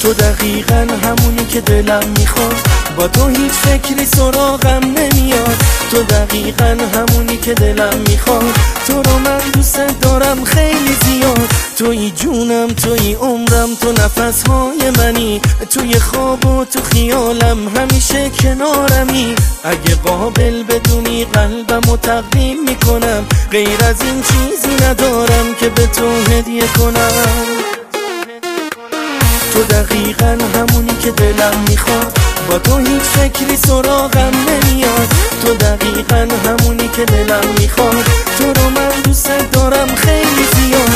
تو دقیقاً همونی که دلم میخواد، با تو هیچ فکری سراغم نمیاد. تو دقیقاً همونی که دلم میخواد، تو رو من دوست دارم خیلی زیاد. توی جونم، توی عمرم، تو نفسهای منی، توی خواب و تو خیالم همیشه کنارمی. اگه قابل بدونی قلبم و تقدیم میکنم، غیر از این چیزی ندارم که به تو هدیه کنم. تو دقیقاً همونی که دلم میخواد، با تو هیچ فکری سراغم نمیاد. تو دقیقاً همونی که دلم میخواد، تو رو من دوست دارم خیلی زیاد.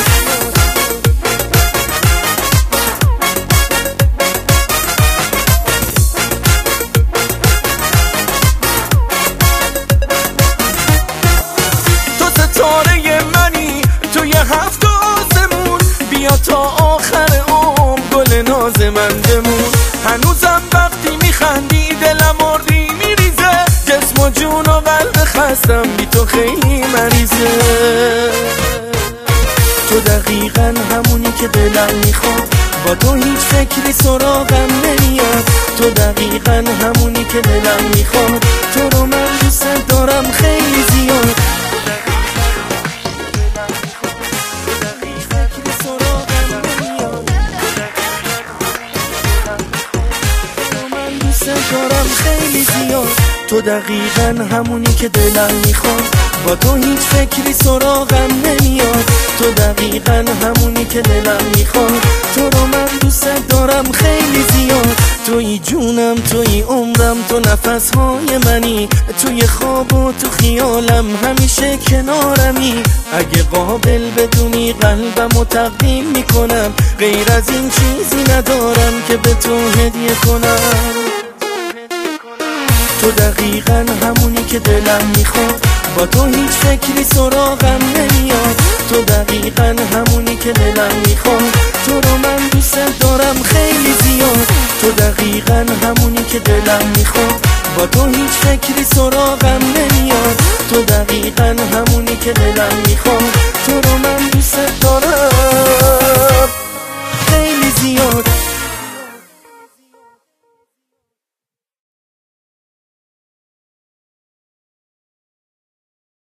تو ستاره منی توی هفت آسمون، بیا تا آخر عمر گل ناز من بمون. هنوزم وقتی میخندی دلم آردی میریزه، جسم و جون و قلب خستم بی تو خیلی مریضه. تو دقیقاً همونی که دلم میخواد، با تو هیچ فکری سراغم نمیاد. تو دقیقاً همونی که دلم میخواد، تو رو من دوست دارم خیلی زیاد. دارم خیلی زیاد. تو دقیقاً همونی که دلم میخواد، با تو هیچ فکری سراغم نمیاد. تو دقیقاً همونی که دلم میخواد، تو رو من دوست دارم خیلی زیاد. توی جونم، توی عمرم، تو نفسهای منی، توی خواب و تو خیالم همیشه کنارمی. اگه قابل بدونی قلبم و تقدیم میکنم، غیر از این چیزی ندارم که به تو هدیه کنم. تو دقیقاً همونی که دلم میخواد، با تو هیچ فکری سراغم نمیاد. تو دقیقاً همونی که دلم میخواد، تو رو من دوست دارم خیلی زیاد. تو دقیقاً همونی که دلم میخواد، با تو هیچ فکری سراغم نمیاد. تو دقیقاً همونی که دلم میخواد، تو رو من دوست دارم.